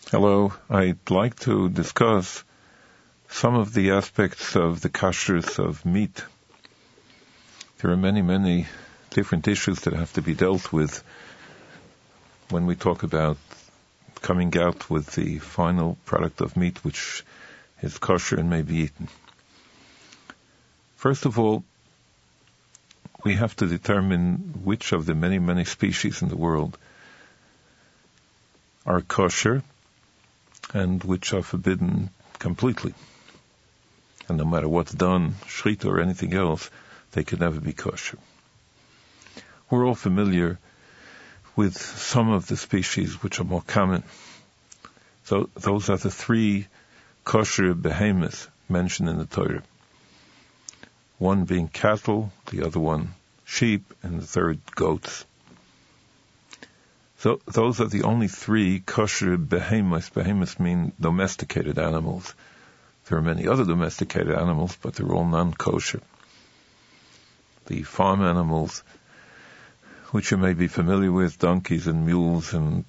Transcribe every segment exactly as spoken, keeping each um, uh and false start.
Hello, I'd like to discuss some of the aspects of the kashrus of meat. There are many, many different issues that have to be dealt with when we talk about coming out with the final product of meat which is kosher and may be eaten. First of all, we have to determine which of the many, many species in the world are kosher and which are forbidden completely. And no matter what's done, shechita or anything else, they could never be kosher. We're all familiar with some of the species which are more common. So those are the three kosher behemoths mentioned in the Torah. One being cattle, the other one sheep, and the third goats. So those are the only three kosher behemoths. Behemoths mean domesticated animals. There are many other domesticated animals, but they're all non-kosher. The farm animals, which you may be familiar with, donkeys and mules and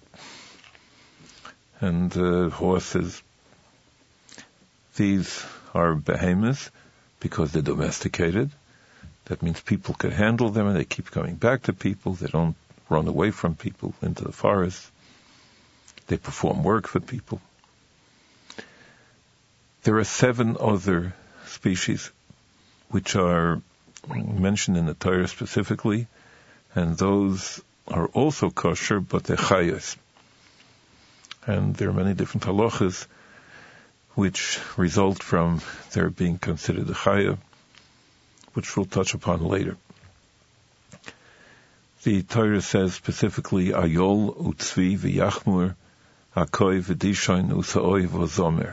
and uh, horses, these are behemoths because they're domesticated. That means people can handle them and they keep coming back to people. They don't run away from people into the forest. They perform work for people. There are seven other species which are mentioned in the Torah specifically, and those are also kosher, but they're chayos. And there are many different halachas which result from their being considered a chaya, which we'll touch upon later. The Torah says specifically, Ayol utzvi v'yachmur, akoi v'dishoin usa'oi v'zomer.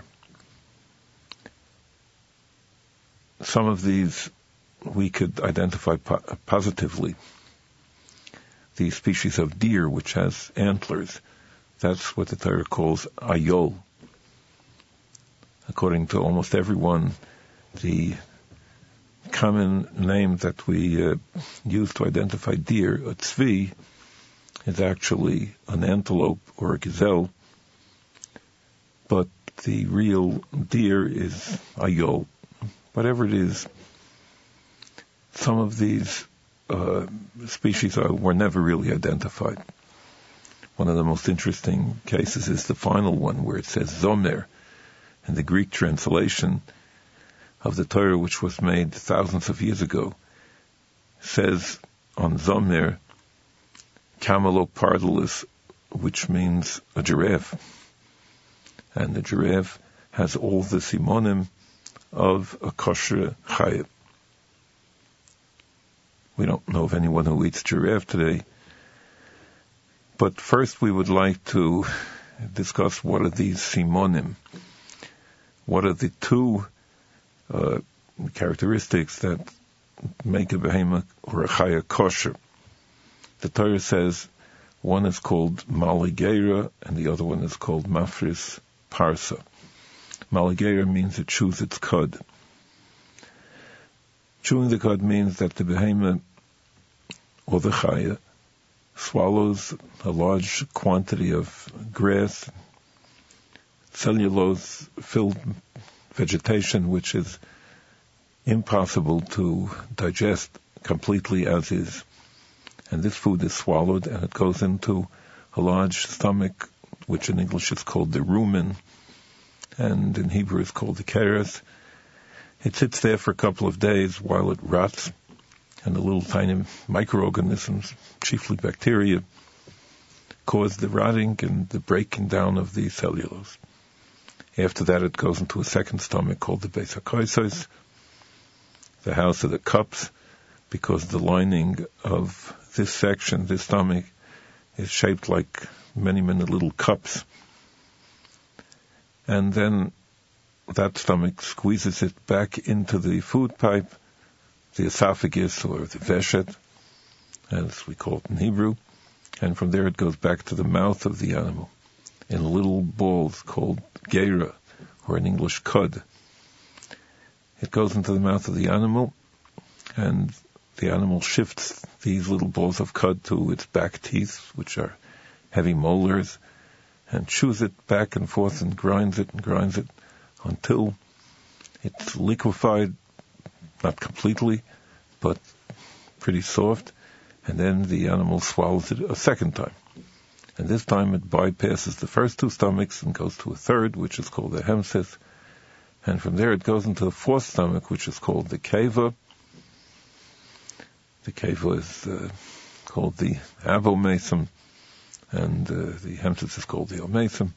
Some of these we could identify po- positively. The species of deer, which has antlers, that's what the Torah calls Ayol. According to almost everyone, the common name that we uh, use to identify deer, a tzvi, is actually an antelope or a gazelle, but the real deer is ayol. Whatever it is, some of these uh, species are, were never really identified. One of the most interesting cases is the final one, where it says zomer, in the Greek translation of the Torah, which was made thousands of years ago, says on Zomer, camelopardalis, which means a giraffe. And the giraffe has all the simonim of a kosher chayah. We don't know of anyone who eats giraffe today. But first we would like to discuss what are these simonim. What are the two Uh, characteristics that make a behemoth or a chaya kosher? The Torah says one is called maligera and the other one is called mafris parsa. Maligera means it chews its cud. Chewing the cud means that the behemoth or the chaya swallows a large quantity of grass, cellulose-filled vegetation which is impossible to digest completely as is. And this food is swallowed and it goes into a large stomach, which in English is called the rumen, and in Hebrew is called the keres. It sits there for a couple of days while it rots, and the little tiny microorganisms, chiefly bacteria, cause the rotting and the breaking down of the cellulose. After that, it goes into a second stomach called the Beis HaKosos, the house of the cups, because the lining of this section, this stomach, is shaped like many, many little cups. And then that stomach squeezes it back into the food pipe, the esophagus or the veshet, as we call it in Hebrew, and from there it goes back to the mouth of the animal in little balls called geira, or in English cud. It goes into the mouth of the animal, and the animal shifts these little balls of cud to its back teeth, which are heavy molars, and chews it back and forth and grinds it and grinds it until it's liquefied, not completely, but pretty soft, and then the animal swallows it a second time. And this time it bypasses the first two stomachs and goes to a third, which is called the hemsith. And from there it goes into the fourth stomach, which is called the keva. The keva is uh, called the avomesum, and uh, the hemsith is called the omesum.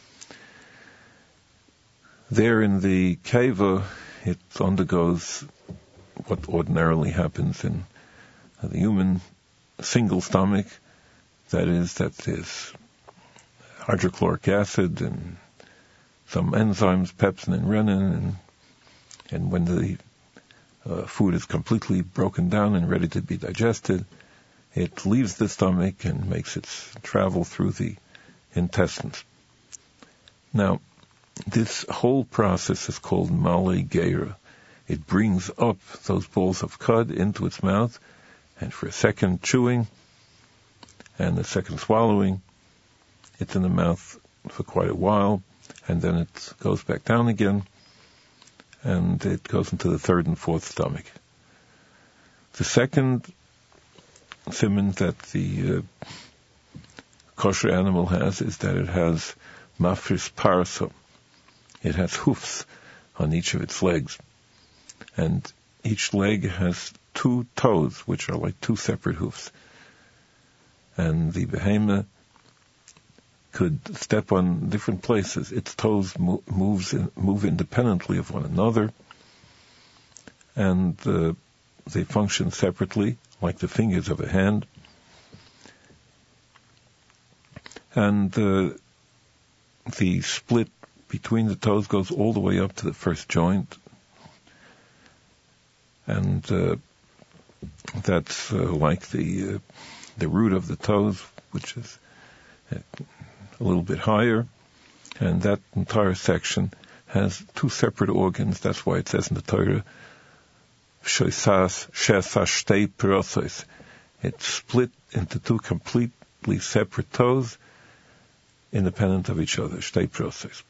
There in the keva, it undergoes what ordinarily happens in uh, the human single stomach. That is, that there's hydrochloric acid and some enzymes, pepsin and renin, and, and when the uh, food is completely broken down and ready to be digested, it leaves the stomach and makes its travel through the intestines. Now, this whole process is called male geira. It brings up those balls of cud into its mouth, and for a second chewing and a second swallowing, it's in the mouth for quite a while, and then it goes back down again, and it goes into the third and fourth stomach. The second siman that the uh, kosher animal has is that it has mafris parasa. It has hoofs on each of its legs, and each leg has two toes, which are like two separate hoofs. And the behemoth could step on different places. Its toes mo- moves in, move independently of one another, and uh, they function separately, like the fingers of a hand. And uh, the split between the toes goes all the way up to the first joint, and uh, that's uh, like the uh, the root of the toes, which is a little bit higher, and that entire section has two separate organs. That's why it says in the Torah, "Shoisas shesas shtei perosos." It's split into two completely separate toes, independent of each other. Shtei perosos.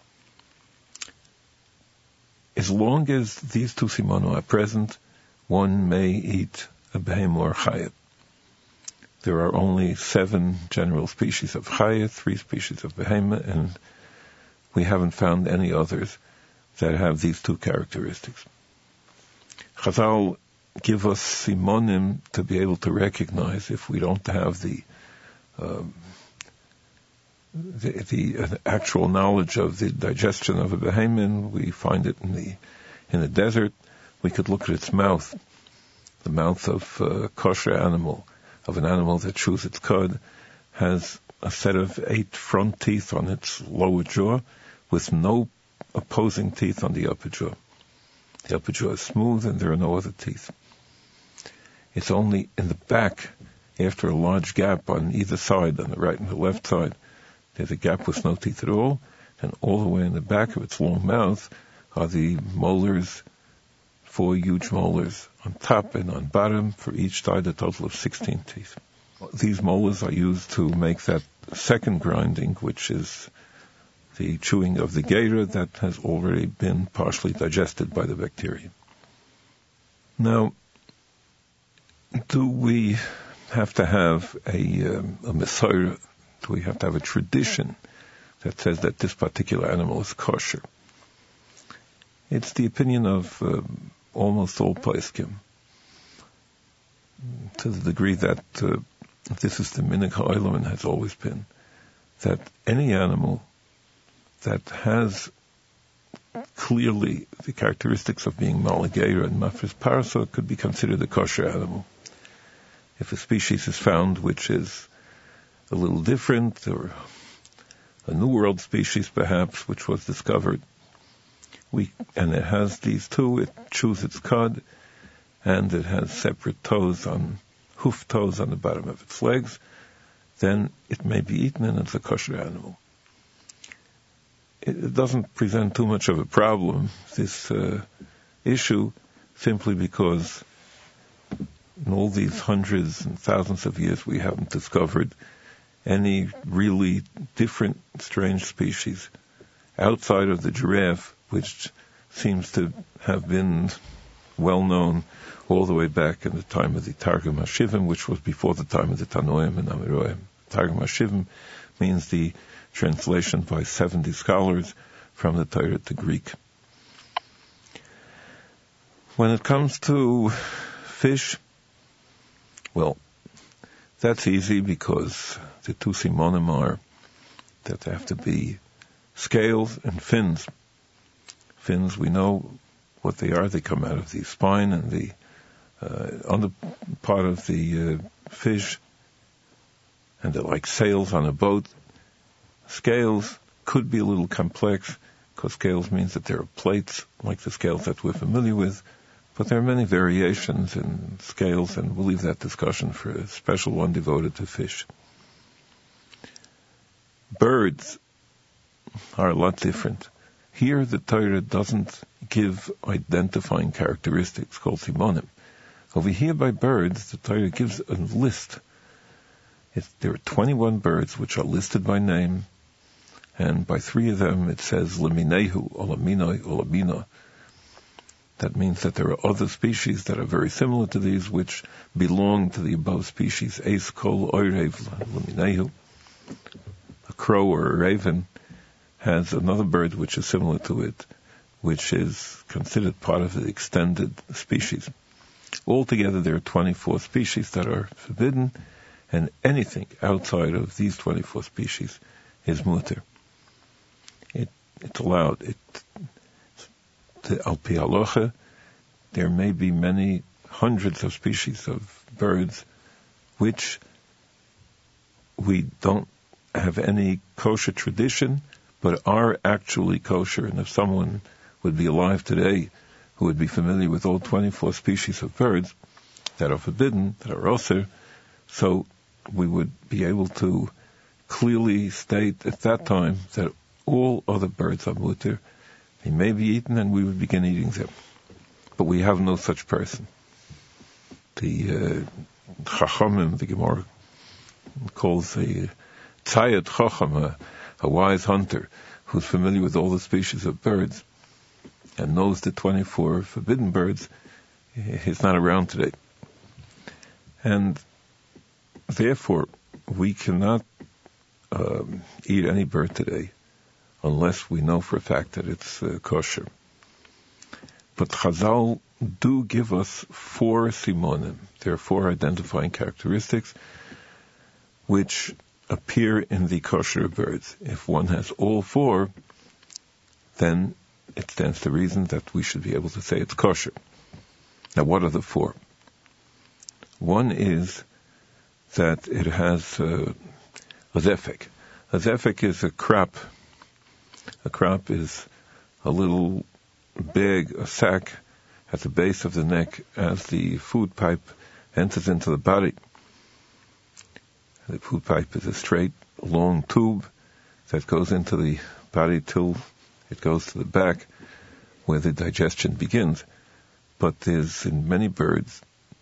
As long as these two simano are present, one may eat a behem or chayat. There are only seven general species of chayat, three species of behemoth, and we haven't found any others that have these two characteristics. Chazal give us simonim to be able to recognize if we don't have the um, the, the uh, actual knowledge of the digestion of a behemoth. We find it in the in the desert. We could look at its mouth, the mouth of a kosher animal, of an animal that chews its cud, has a set of eight front teeth on its lower jaw with no opposing teeth on the upper jaw. The upper jaw is smooth and there are no other teeth. It's only in the back, after a large gap on either side, on the right and the left side, there's a gap with no teeth at all, and all the way in the back of its long mouth are the molars, four huge molars on top and on bottom, for each side a total of sixteen teeth. These molars are used to make that second grinding, which is the chewing of the geira that has already been partially digested by the bacteria. Now, do we have to have a, um, a Messiah? Do we have to have a tradition that says that this particular animal is kosher? It's the opinion of um, almost all poskim, to the degree that uh, this is the minhag ha'olam and has always been, that any animal that has clearly the characteristics of being male geira and mafris parasa could be considered a kosher animal. If a species is found which is a little different, or a New World species perhaps, which was discovered, we and it has these two, it chews its cud, and it has separate toes on, hoof toes on the bottom of its legs, then it may be eaten and it's a kosher animal. It doesn't present too much of a problem, this uh, issue, simply because in all these hundreds and thousands of years we haven't discovered any really different strange species outside of the giraffe, which seems to have been well known all the way back in the time of the Targum HaShivim, which was before the time of the Tanoim and Amiroim. Targum HaShivim means the translation by seventy scholars from the Torah to Greek. When it comes to fish, well, that's easy because the two simonim are that there have to be scales and fins. Fins, we know what they are. They come out of the spine and the uh, under part of the uh, fish, and they're like sails on a boat. Scales could be a little complex because scales means that there are plates like the scales that we're familiar with, but there are many variations in scales, and we'll leave that discussion for a special one devoted to fish. Birds are a lot different. Here the Torah doesn't give identifying characteristics called simonim. Over here by birds, the Torah gives a list. It, there are twenty-one birds which are listed by name, and by three of them it says leminehu, olaminoi, olamina. That means that there are other species that are very similar to these which belong to the above species. Eis kol oirev leminehu. A crow or a raven has another bird which is similar to it, which is considered part of the extended species. Altogether there are twenty-four species that are forbidden, and anything outside of these twenty-four species is muter. It, it's allowed. It, the al pi halacha, there may be many hundreds of species of birds which we don't have any kosher tradition, but are actually kosher. And if someone would be alive today who would be familiar with all twenty-four species of birds that are forbidden, that are osir, so we would be able to clearly state at that time that all other birds are muter. They may be eaten, and we would begin eating them. But we have no such person. The uh, Chachamim, the Gemara calls a tzayed chacham, a, a wise hunter, who's familiar with all the species of birds and knows the twenty-four forbidden birds. He's not around today. And therefore, we cannot um, eat any bird today unless we know for a fact that it's uh, kosher. But Chazal do give us four simonim. There are four identifying characteristics which appear in the kosher birds. If one has all four, then it stands to reason that we should be able to say it's kosher. Now, what are the four? One is that it has uh, a zefek. A zefek is a crop. A crop is a little bag, a sack at the base of the neck as the food pipe enters into the body. The food pipe is a straight, long tube that goes into the body till it goes to the back where the digestion begins. But there's, in many birds,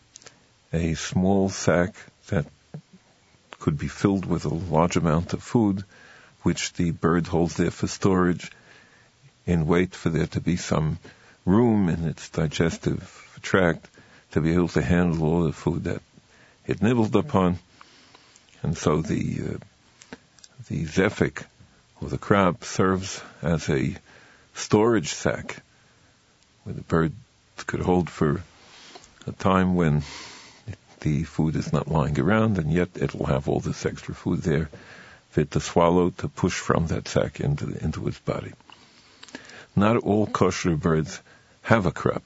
a small sac that could be filled with a large amount of food, which the bird holds there for storage in wait for there to be some room in its digestive tract to be able to handle all the food that it nibbled upon. And so the uh, the zefik, or the crab, serves as a storage sac where the bird could hold for a time when the food is not lying around, and yet it will have all this extra food there fit to swallow, to push from that sac into the, into its body. Not all kosher birds have a crop.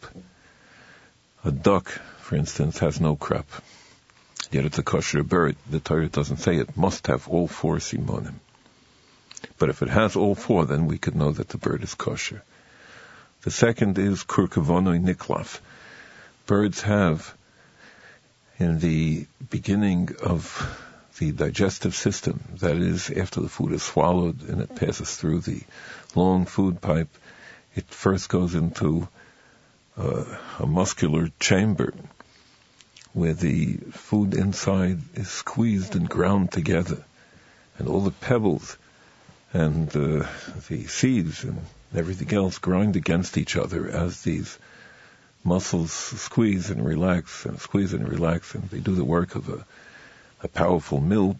A duck, for instance, has no crop. Yet it's a kosher bird. The Torah doesn't say it must have all four simonim. But if it has all four, then we could know that the bird is kosher. The second is kurkavonoi niklaf. Birds have, in the beginning of the digestive system, that is, after the food is swallowed and it passes through the long food pipe, it first goes into uh, a muscular chamber where the food inside is squeezed and ground together. and all the pebbles and uh, the seeds and everything else grind against each other as these muscles squeeze and relax and squeeze and relax, and they do the work of a, a powerful mill.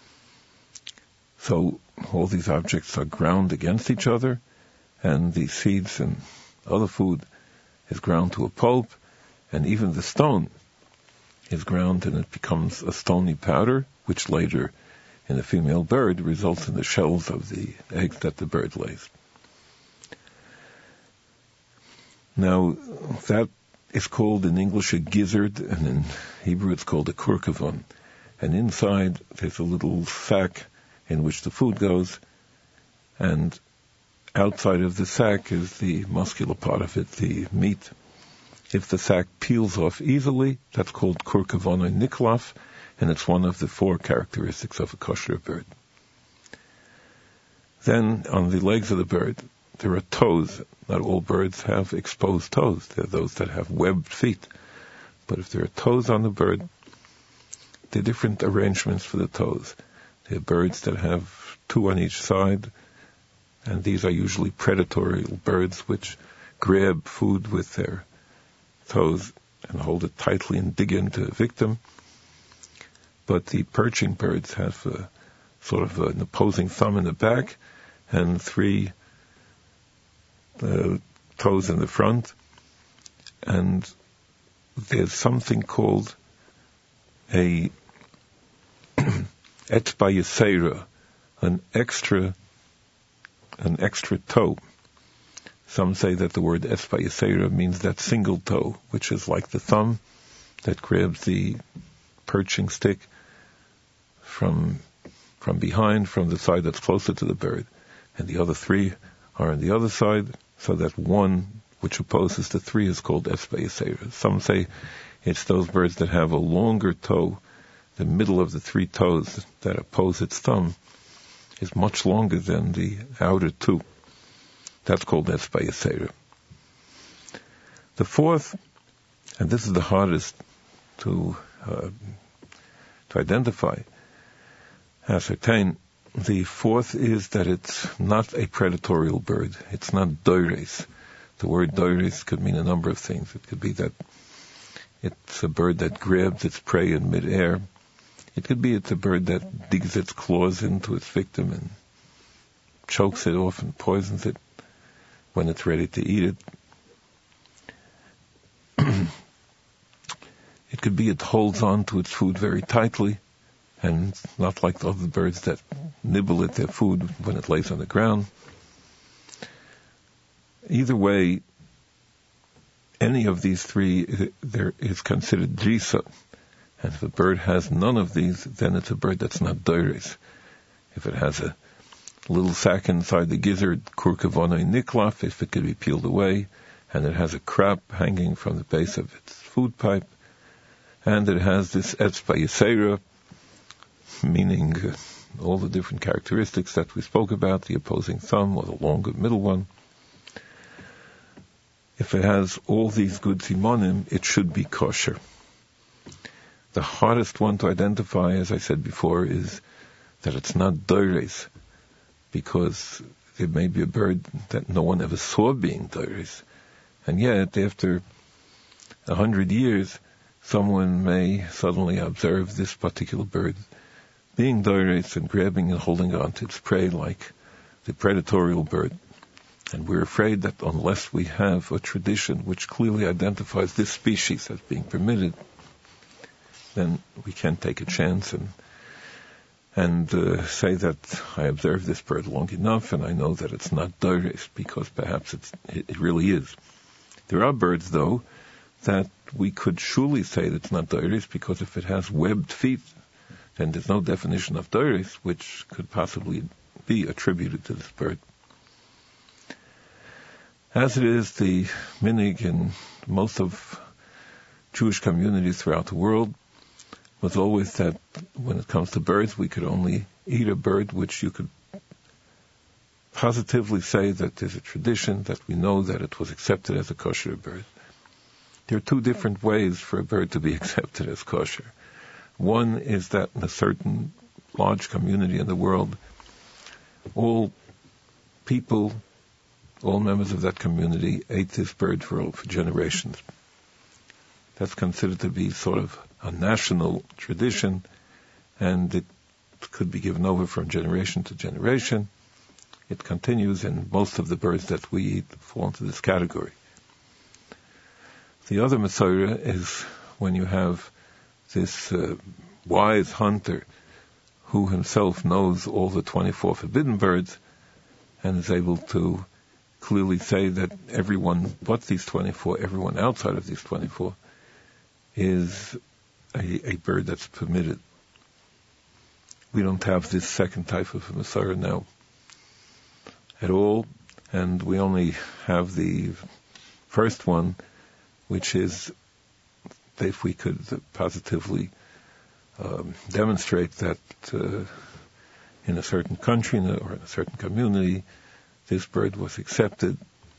So all these objects are ground against each other, and the seeds and other food is ground to a pulp, and even the stone is ground and it becomes a stony powder, which later in the female bird results in the shells of the eggs that the bird lays. Now, that is called in English a gizzard, and in Hebrew it's called a kurkavon. And inside there's a little sack in which the food goes, and outside of the sack is the muscular part of it, the meat. If the sack peels off easily, that's called kurkavon niklaf, and it's one of the four characteristics of a kosher bird. Then, on the legs of the bird, there are toes. Not all birds have exposed toes. There are those that have webbed feet. But if there are toes on the bird, there are different arrangements for the toes. There are birds that have two on each side, and these are usually predatory birds which grab food with their toes and hold it tightly and dig into a victim. But the perching birds have a, sort of an opposing thumb in the back and three uh, toes in the front. And there's something called a etzba yesera, an extra, an extra toe. Some say that the word etzba yesera means that single toe, which is like the thumb that grabs the perching stick from from behind, from the side that's closer to the bird, and the other three are on the other side, so that one which opposes the three is called etzba yesera. Some say it's those birds that have a longer toe. The middle of the three toes that oppose its thumb is much longer than the outer two. That's called etzba yesera. The fourth, and this is the hardest to uh, to identify, ascertain, the fourth is that it's not a predatorial bird. It's not doires. The word doires could mean a number of things. It could be that it's a bird that grabs its prey in midair. It could be it's a bird that digs its claws into its victim and chokes it off and poisons it when it's ready to eat it. It could be it holds on to its food very tightly, and not like the other birds that nibble at their food when it lays on the ground. Either way, any of these three there is considered drisa. And if a bird has none of these, then it's a bird that's not doires. If it has a little sack inside the gizzard, kurkavon niklaf, if it could be peeled away, and it has a crap hanging from the base of its food pipe, and it has this etzba yesera, meaning uh, all the different characteristics that we spoke about, the opposing thumb or the longer middle one. If it has all these good simonim, it should be kosher. The hardest one to identify, as I said before, is that it's not doires, because there may be a bird that no one ever saw being doires, and yet after a hundred years, someone may suddenly observe this particular bird being doires and grabbing and holding on to its prey like the predatorial bird. And we're afraid that unless we have a tradition which clearly identifies this species as being permitted, then we can't take a chance and and uh, say that I observed this bird long enough and I know that it's not doires, because perhaps it's, it, it really is. There are birds, though, that we could surely say that it's not doires, because if it has webbed feet, then there's no definition of doires which could possibly be attributed to this bird. As it is, the minig in most of Jewish communities throughout the world was always that when it comes to birds, we could only eat a bird which you could positively say that there's a tradition, that we know that it was accepted as a kosher bird. There are two different ways for a bird to be accepted as kosher. One is that in a certain large community in the world, all people, all members of that community ate this bird for, for generations. That's considered to be sort of a national tradition, and it could be given over from generation to generation. It continues, and most of the birds that we eat fall into this category. The other Mesorah is when you have this uh, wise hunter who himself knows all the twenty-four forbidden birds and is able to clearly say that everyone but these twenty-four, everyone outside of these twenty-four, is a, a bird that's permitted. We don't have this second type of Mesorah now at all, and we only have the first one, which is if we could positively um, demonstrate that uh, in a certain country or in a certain community, this bird was accepted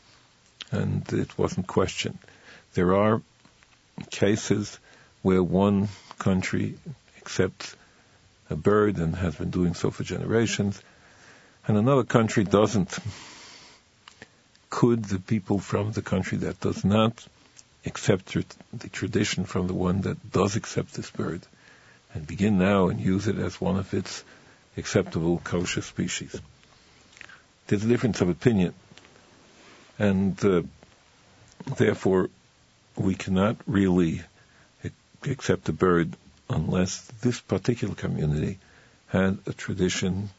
and it wasn't questioned. There are cases where one country accepts a bird and has been doing so for generations, and another country doesn't. Could the people from the country that does not accept the tradition from the one that does accept this bird and begin now and use it as one of its acceptable kosher species? There's a difference of opinion, and uh, therefore we cannot really accept a bird unless this particular community had a tradition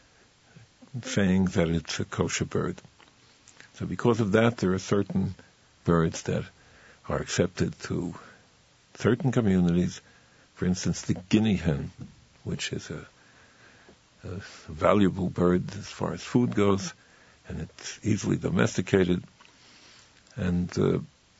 saying that it's a kosher bird. So because of that, there are certain birds that are accepted to certain communities. For instance, the guinea hen, which is a, a valuable bird as far as food goes, and it's easily domesticated. And uh,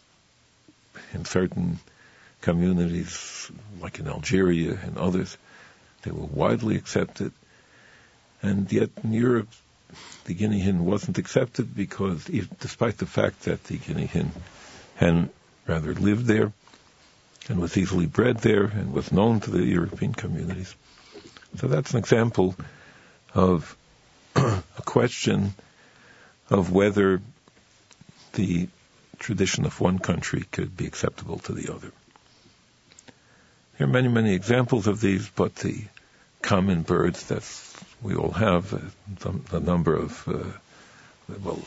in certain communities, like in Algeria and others, they were widely accepted. And yet in Europe, the guinea hen wasn't accepted because, despite the fact that the guinea hen, hen rather lived there and was easily bred there and was known to the European communities. So that's an example of a question of whether the tradition of one country could be acceptable to the other. There are many, many examples of these, but the common birds that we all have, uh, the number of, uh, well,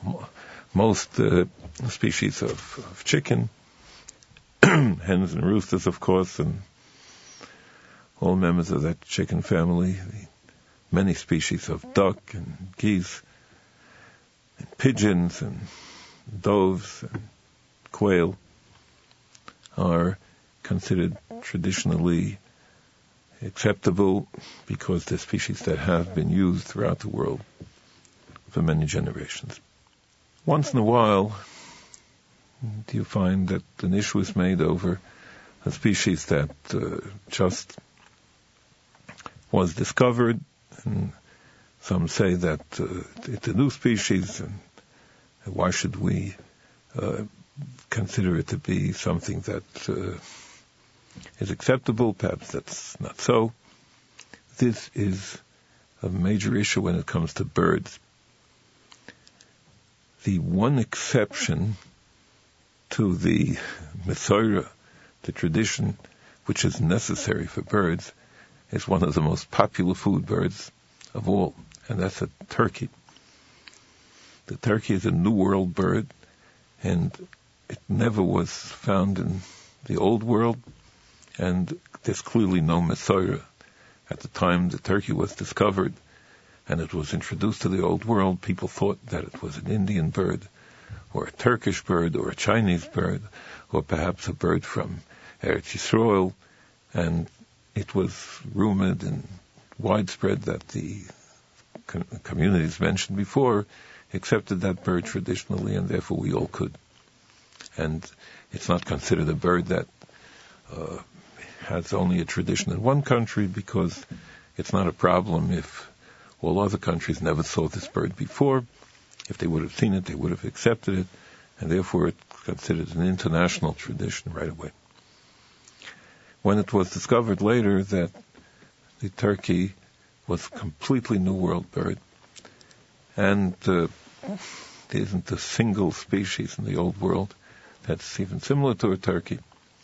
most uh, species of, of chicken, hens and roosters, of course, and all members of that chicken family, the many species of duck and geese, and pigeons and doves and quail are considered traditionally acceptable because they're species that have been used throughout the world for many generations. Once in a while, do you find that an issue is made over a species that uh, just was discovered, and some say that uh, it's a new species, and why should we uh, consider it to be something that uh, is acceptable? Perhaps that's not so. This is a major issue when it comes to birds. The one exception to the Mesorah, the tradition which is necessary for birds, is one of the most popular food birds of all, and that's a turkey. The turkey is a New World bird, and it never was found in the Old World, and there's clearly no Mesorah. At the time the turkey was discovered and it was introduced to the Old World, people thought that it was an Indian bird, or a Turkish bird, or a Chinese bird, or perhaps a bird from Eretz Yisrael, and it was rumored and widespread that the com- communities mentioned before accepted that bird traditionally, and therefore we all could. And it's not considered a bird that uh, has only a tradition in one country, because it's not a problem if all other countries never saw this bird before. If they would have seen it, they would have accepted it, and therefore it's considered an international tradition right away. When it was discovered later that the turkey was a completely New World bird. And uh, there isn't a single species in the Old World that's even similar to a turkey.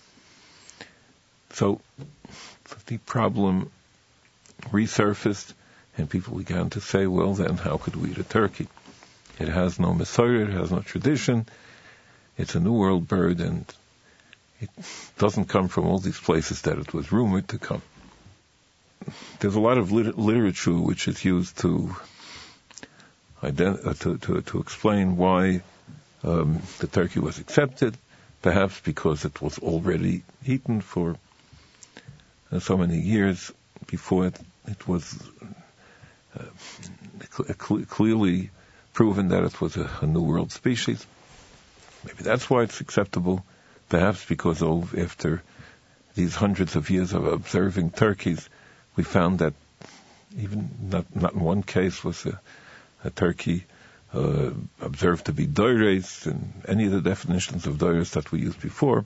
So the problem resurfaced, and people began to say, well, then how could we eat a turkey? It has no Messiah, it has no tradition, it's a New World bird, and it doesn't come from all these places that it was rumored to come. There's a lot of lit- literature which is used to, ident- uh, to, to, to explain why um, the turkey was accepted, perhaps because it was already eaten for uh, so many years before it, it was uh, cl- clearly proven that it was a, a New World species. Maybe that's why it's acceptable, perhaps because of, after these hundreds of years of observing turkeys, we found that even not, not in one case was a, a turkey uh, observed to be doires in any of the definitions of doires that we used before.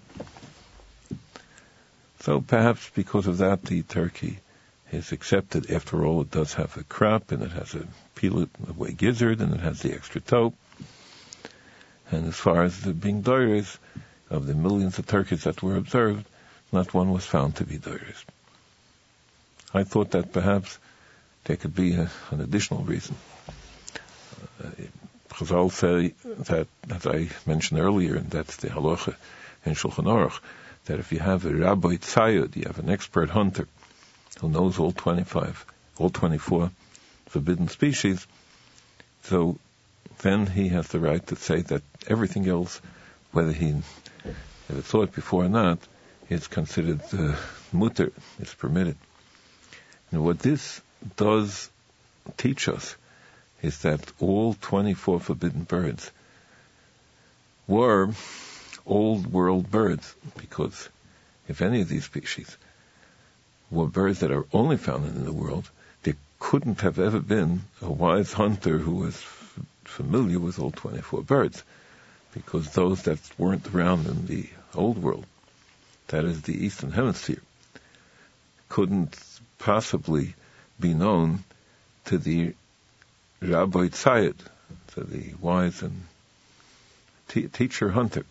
So perhaps because of that, the turkey is accepted. After all, it does have a crop, and it has a peelet away gizzard, and it has the extra toe. And as far as the being doires, of the millions of turkeys that were observed, not one was found to be doires. I thought that perhaps there could be a, an additional reason. Uh, Chazal say that, as I mentioned earlier, and that's the halacha in Shulchan Aruch, that if you have a rabbi tzayud, you have an expert hunter who knows all twenty-five, all twenty-four forbidden species, so then he has the right to say that everything else, whether he ever saw it before or not, is considered uh, mutter, is permitted. And what this does teach us is that all twenty-four forbidden birds were old world birds, because if any of these species were birds that are only found in the world, there couldn't have ever been a wise hunter who was f- familiar with all twenty-four birds, because those that weren't around in the old world, that is the Eastern Hemisphere, couldn't possibly be known to the Rabbi Tzayid, to the wise and te- teacher hunter.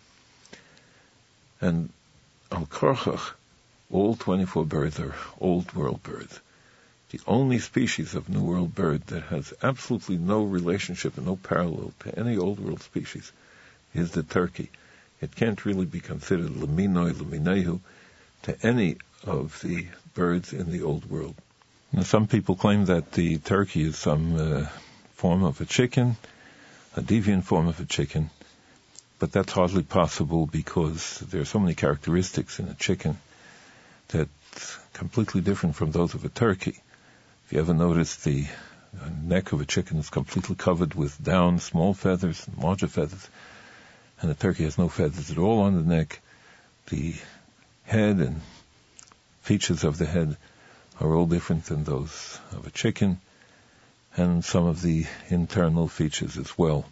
And al korchach, all twenty-four birds are old world birds. The only species of New World bird that has absolutely no relationship and no parallel to any old world species is the turkey. It can't really be considered leminoi, leminehu to any of the birds in the old world. Now, some people claim that the turkey is some uh, form of a chicken, a deviant form of a chicken, but that's hardly possible because there are so many characteristics in a chicken that's completely different from those of a turkey. If you ever notice, the neck of a chicken is completely covered with down, small feathers, larger feathers, and the turkey has no feathers at all on the neck. The head and features of the head are all different than those of a chicken, and some of the internal features as well.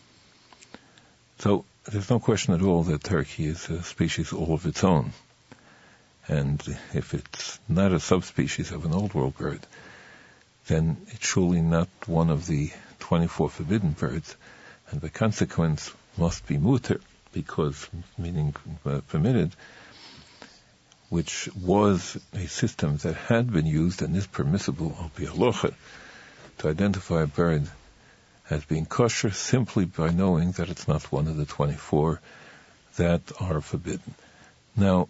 So there's no question at all that turkey is a species all of its own. And if it's not a subspecies of an old world bird, then it's surely not one of the twenty-four forbidden birds, and the consequence must be muter, because, meaning uh, permitted, which was a system that had been used and is permissible, al pi halacha, to identify a bird as being kosher simply by knowing that it's not one of the twenty-four that are forbidden. Now,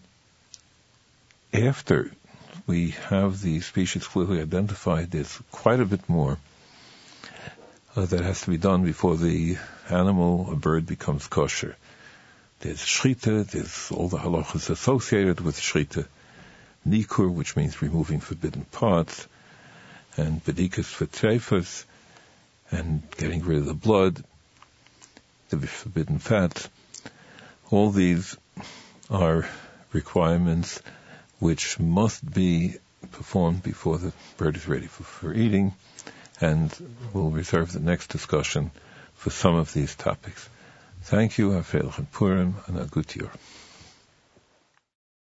after we have the species clearly identified, there's quite a bit more uh, that has to be done before the animal, a bird, becomes kosher. There's shchita, there's all the halachas associated with shchita, nikur, which means removing forbidden parts, and bedikas for treifas, and getting rid of the blood, the forbidden fats. All these are requirements which must be performed before the bird is ready for, for eating, and we'll reserve the next discussion for some of these topics. Thank you, Hafeilach and Purim, and a good year.